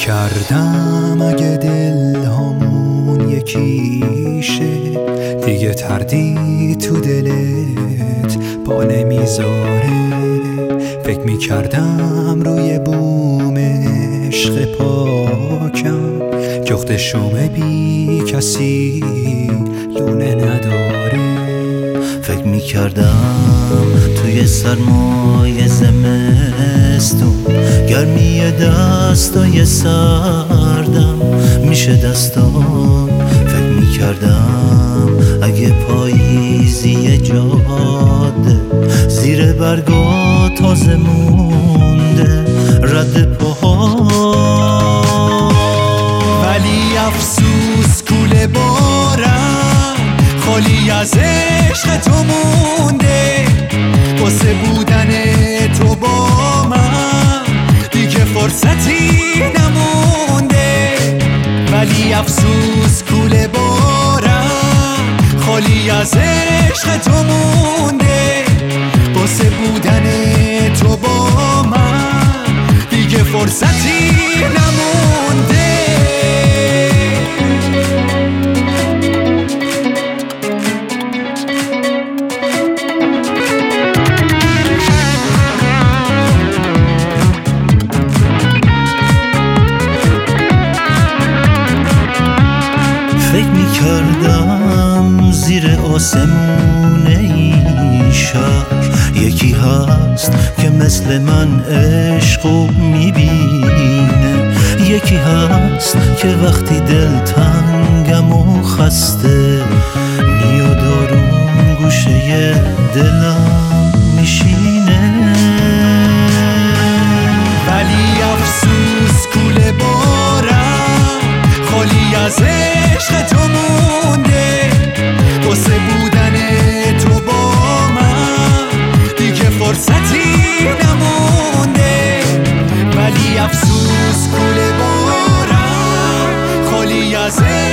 میکردم اگه دل همون یکیشه، دیگه تردید تو دلت پا نمیذاره. فکر میکردم روی بوم عشق پاکم، جخت شومه بی کسی لونه نداره. فکر میکردم توی سرمای زمستون گرمی دستای سردم میشه دستان. فکر میکردم اگه پاییزی جاده زیر برگا تازه مونده رد پاها، ولی افسوس کوله بارم خالی از عشق تو مونده. واسه بودن تو با من دیگه فرصتی نمونده. ولی افسوس کوله بارم خالی از عشق تو مونده. واسه بودن تو با من دیگه فرصتی نمونده. فکر میکردم زیر آسمون این شهر یکی هست که مثل من عشقو میبینه. یکی هست که وقتی دل تنگم و خسته میاد آروم گوشه دلم میشینه. ولی افسوس کوله بارم خالی از عشق تو مونده. واسه بودن تو با من دیگه فرصتی نمونده. ولی افسوس کوله بارم خالی از